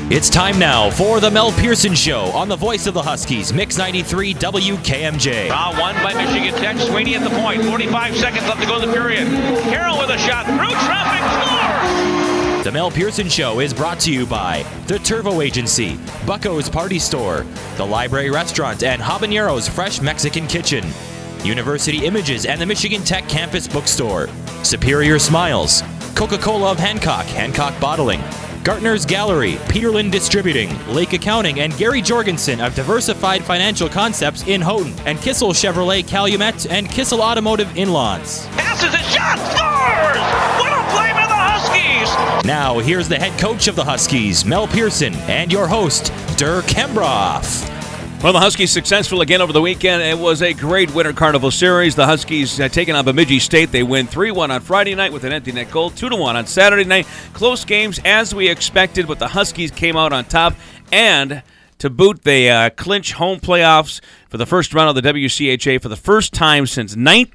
It's time now for the Mel Pearson Show on the voice of the Huskies, Mix 93 WKMJ. Round one by Michigan Tech. Sweeney at the point. 45 seconds left to go in the period. Carroll with a shot through traffic. Scores! The Mel Pearson Show is brought to you by the Turvo Agency, Bucko's Party Store, the Library Restaurant, and Habanero's Fresh Mexican Kitchen, University Images and the Michigan Tech Campus Bookstore, Superior Smiles, Coca-Cola of Hancock, Hancock Bottling, Gartner's Gallery, Peterlin Distributing, Lake Accounting, and Gary Jorgensen of Diversified Financial Concepts in Houghton, and Kissel Chevrolet Calumet and Kissel Automotive in Lawrence. Passes a shot. Scores! What a play by the Huskies! Now, here's the head coach of the Huskies, Mel Pearson, and your host, Dirk Hembroff. Well, the Huskies successful again over the weekend. It was a great Winter Carnival Series. The Huskies taking on Bemidji State. They win 3-1 on Friday night with an empty net goal, 2-1 on Saturday night. Close games as we expected, but the Huskies came out on top. And to boot, they clinch home playoffs for the first round of the WCHA for the first time since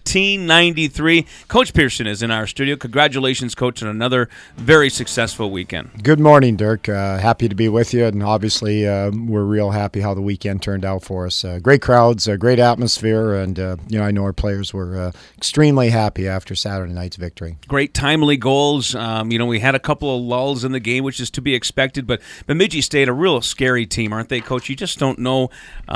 1993. Coach Pearson is in our studio. Congratulations, Coach, on another very successful weekend. Good morning, Dirk. Happy to be with you, and obviously we're real happy how the weekend turned out for us. Great crowds, great atmosphere, and I know our players were extremely happy after Saturday night's victory. Great timely goals. We had a couple of lulls in the game, which is to be expected, but Bemidji State, a real scary team, aren't they, Coach? You just don't know,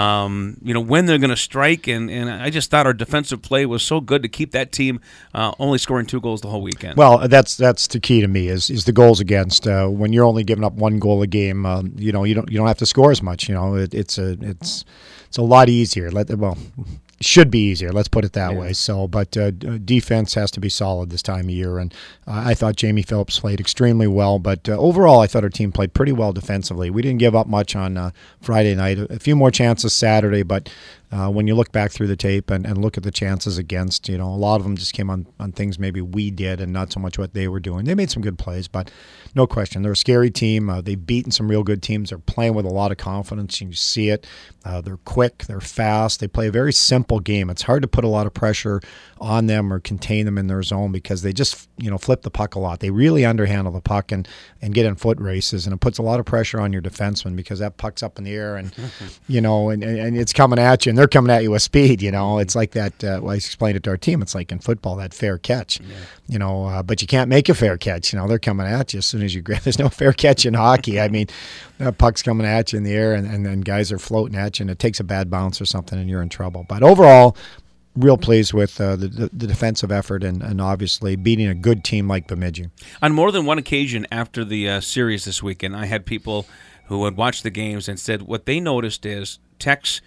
when they're going to strike, and I just thought our defensive play was so good to keep that team only scoring 2 goals the whole weekend. Well, that's the key to me is the goals against. When you're only giving up 1 goal a game, you don't have to score as much. It's a lot easier. Should be easier. Let's put it that way. So, but defense has to be solid this time of year, and I thought Jamie Phillips played extremely well. But overall, I thought our team played pretty well defensively. We didn't give up much on Friday night. A few more chances Saturday, but when you look back through the tape and look at the chances against, a lot of them just came on things maybe we did and not so much what they were doing. They made some good plays, but no question, they're a scary team. They've beaten some real good teams. They're playing with a lot of confidence. You see it. They're quick. They're fast. They play a very simple game. It's hard to put a lot of pressure on them or contain them in their zone because they just, flip the puck a lot. They really underhandle the puck and get in foot races, and it puts a lot of pressure on your defenseman because that puck's up in the air and, and it's coming at you, and they're coming at you with speed, It's like that, I explained it to our team, it's like in football, that fair catch, but you can't make a fair catch, they're coming at you as soon as you grab. There's no fair catch in hockey. I mean, that puck's coming at you in the air, and then guys are floating at you, and it takes a bad bounce or something, and you're in trouble. But overall, real pleased with the defensive effort and obviously beating a good team like Bemidji. On more than one occasion after the series this weekend, I had people who had watched the games and said what they noticed is Tech's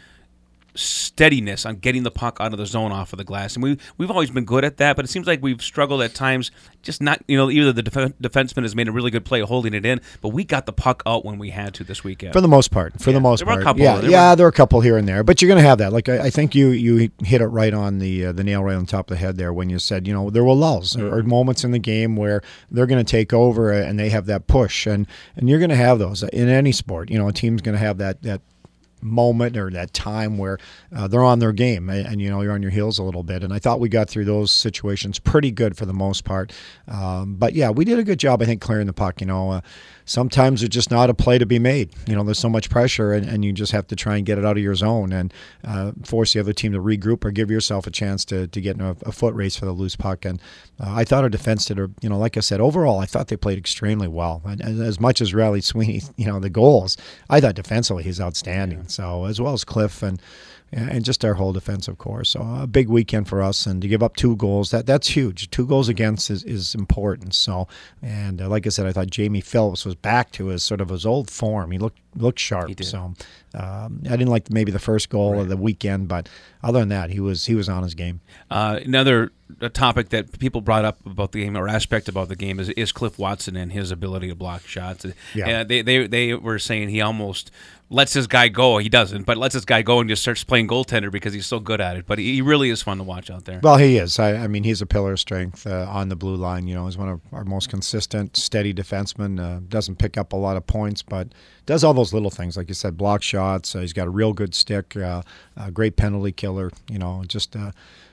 steadiness on getting the puck out of the zone off of the glass. And we've always been good at that, but it seems like we've struggled at times, just not, either the defenseman has made a really good play holding it in, but we got the puck out when we had to this weekend. For the most part. There were a couple. There were a couple here and there, but you're going to have that. Like I think you hit it right on the nail right on top of the head there when you said, there were lulls or moments in the game where they're going to take over and they have that push, and you're going to have those in any sport. A team's going to have that moment or that time where they're on their game and you're on your heels a little bit, and I thought we got through those situations pretty good for the most part, but we did a good job, I think, clearing the puck. Sometimes it's just not a play to be made. There's so much pressure and you just have to try and get it out of your zone and force the other team to regroup or give yourself a chance to get in a foot race for the loose puck. And I thought our defense did, like I said, overall I thought they played extremely well. And as much as Riley Sweeney, the goals, I thought defensively he's outstanding. Yeah. So as well as Cliff and just our whole defensive core. So a big weekend for us, and to give up 2 goals, that's huge. 2 goals against is important. So, and like I said, I thought Jamie Phillips was back to his old form. He looked sharp. He did. So I didn't like maybe the first goal of the weekend, but other than that, he was on his game. Another topic that people brought up about the game, or aspect about the game, is Cliff Watson and his ability to block shots. Yeah. They were saying he almost lets his guy go. He doesn't, but lets his guy go and just starts playing goaltender because he's so good at it. But he really is fun to watch out there. Well, he is. I mean, he's a pillar of strength on the blue line. He's one of our most consistent, steady defensemen. Doesn't pick up a lot of points, but does all those little things, like you said, block shots. He's got a real good stick, a great penalty killer.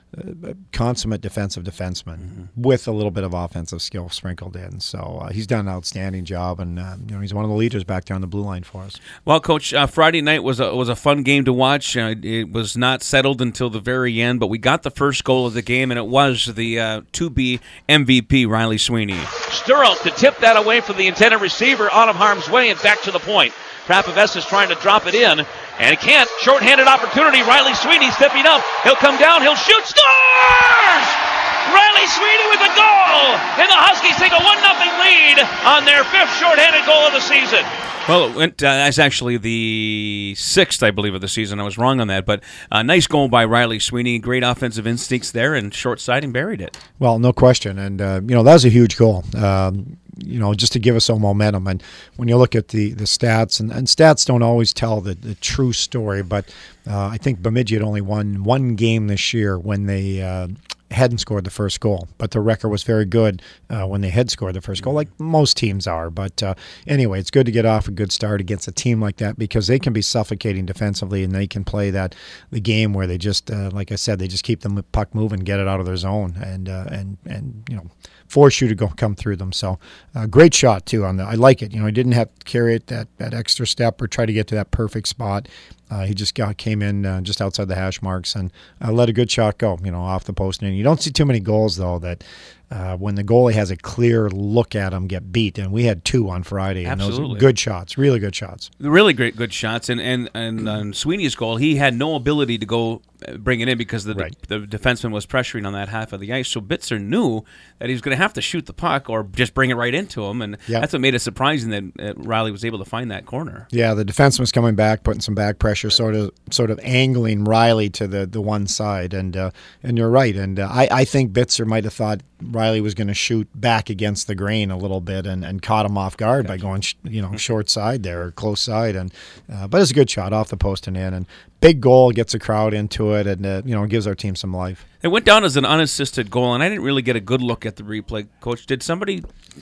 consummate defensive defenseman with a little bit of offensive skill sprinkled in. So he's done an outstanding job, and he's one of the leaders back there on the blue line for us. Well, Coach, Friday night was a fun game to watch. It was not settled until the very end, but we got the first goal of the game, and it was the to-be MVP, Riley Sweeney. Sturrow to tip that away from the intended receiver out of harm's way and back to the point. Prapavessis trying to drop it in, and he can't. Short-handed opportunity. Riley Sweeney stepping up. He'll come down. He'll shoot. Scores! Riley Sweeney with a goal, and the Huskies take a 1-0 lead on their 5th short-handed goal of the season. Well, it went, that's actually the 6th, I believe, of the season. I was wrong on that, but nice goal by Riley Sweeney. Great offensive instincts there, and short side and buried it. Well, no question, and that was a huge goal. Just to give us some momentum. And when you look at the stats, and stats don't always tell the true story, but I think Bemidji had only won one game this year when they hadn't scored the first goal, but the record was very good when they had scored the first goal, like most teams are. But anyway, it's good to get off a good start against a team like that, because they can be suffocating defensively, and they can play the game where they just, like I said, they just keep the puck moving, get it out of their zone, and force you to come through them. So great shot too on I like it. He didn't have to carry it that extra step or try to get to that perfect spot. He just came in just outside the hash marks and let a good shot go, off the post. And you don't see too many goals, though, that when the goalie has a clear look at him get beat. And we had 2 on Friday. Absolutely. And those are good shots, really good shots. Really good shots. And on Sweeney's goal, he had no ability to go bring it in because the defenseman was pressuring on that half of the ice. So Bitzer knew that he was going to have to shoot the puck or just bring it right into him. And that's what made it surprising that Riley was able to find that corner. Yeah, the defenseman was coming back, putting some back pressure, sort of angling Riley to the one side. And you're right. And I think Bitzer might have thought Riley was going to shoot back against the grain a little bit and caught him off guard by going short side there or close side. And but it's a good shot off the post and in, and big goal, gets a crowd into it, and gives our team some life. It went down as an unassisted goal, and I didn't really get a good look at the replay. Coach, did somebody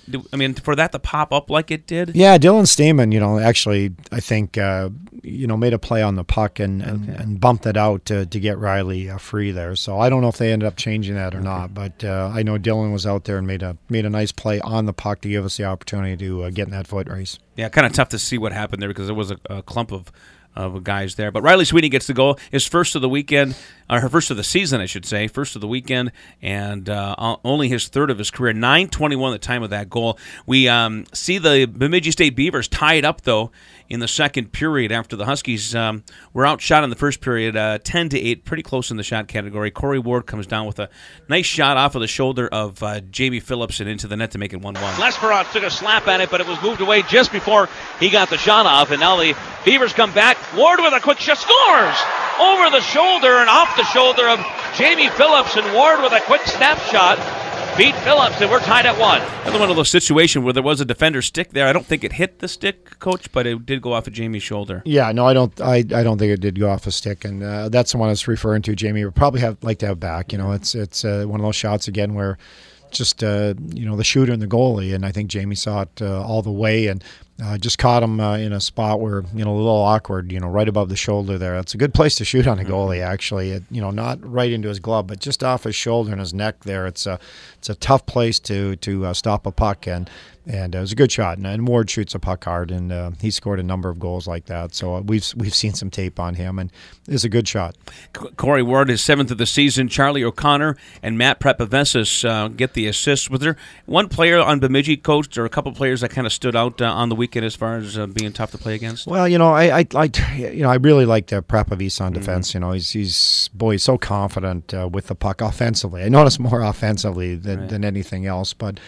for that to pop up like it did? Yeah, Dylan Steeman, actually, I think, made a play on the puck and bumped it out to get Riley free there. So I don't know if they ended up changing that or not, but I know Dylan was out there and made a nice play on the puck to give us the opportunity to get in that foot race. Yeah, kind of tough to see what happened there because there was a clump of guys there. But Riley Sweeney gets the goal, his first of the weekend, or her first of the season, I should say, first of the weekend, and only his 3rd of his career. 9:21 the time of that goal. We see the Bemidji State Beavers tied up, though, in the second period after the Huskies were outshot in the first period 10-8, pretty close in the shot category. Corey Ward comes down with a nice shot off of the shoulder of Jamie Phillips and into the net to make it 1-1. Lesperot took a slap at it, but it was moved away just before he got the shot off, and now the Beavers come back. Ward with a quick shot, scores! Over the shoulder and off the shoulder of Jamie Phillips, and Ward with a quick snapshot beat Phillips, and we're tied at 1. Another one of those situations where there was a defender stick there. I don't think it hit the stick, Coach, but it did go off of Jamie's shoulder. Yeah, no, I don't think it did go off a stick, and that's the one I was referring to. Jamie would probably like to have back. It's one of those shots again where just the shooter and the goalie, and I think Jamie saw it all the way and just caught him in a spot where a little awkward, right above the shoulder there. It's a good place to shoot on a goalie, actually. Not right into his glove, but just off his shoulder and his neck there. It's a tough place to stop a puck, and it was a good shot. And Ward shoots a puck hard, and he scored a number of goals like that. So we've seen some tape on him, and it's a good shot. Corey Ward is 7th of the season. Charlie O'Connor and Matt Prapavessis get the assists. Was there one player on Bemidji, Coach, or a couple players that kind of stood out on the weekend as far as being tough to play against? Well, I really liked Prapavessis on defense. He's so confident with the puck offensively. I noticed more offensively than anything else, but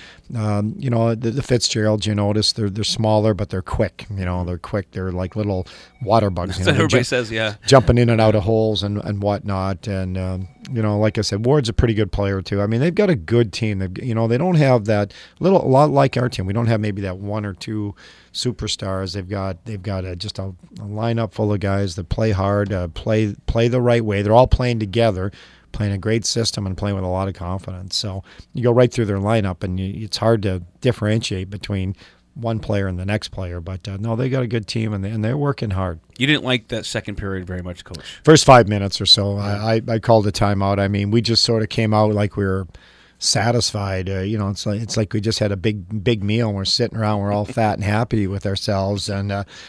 the Fitzgeralds, they're smaller, but they're quick. They're quick. They're like little water bugs. That's what everybody says, yeah. Jumping in and out of holes and whatnot. And, like I said, Ward's a pretty good player, too. I mean, they've got a good team. They don't have that a lot like our team. We don't have maybe that one or two superstars. They've got just a lineup full of guys that play hard, play the right way. They're all playing together, playing a great system and playing with a lot of confidence. So you go right through their lineup, and it's hard to differentiate between one player and the next player. But no, they got a good team, and they're working hard. You didn't like that second period very much, Coach. First 5 minutes or so, I called a timeout. I mean, we just sort of came out like we were satisfied. It's like we just had a big meal and we're sitting around, we're all fat and happy with ourselves, and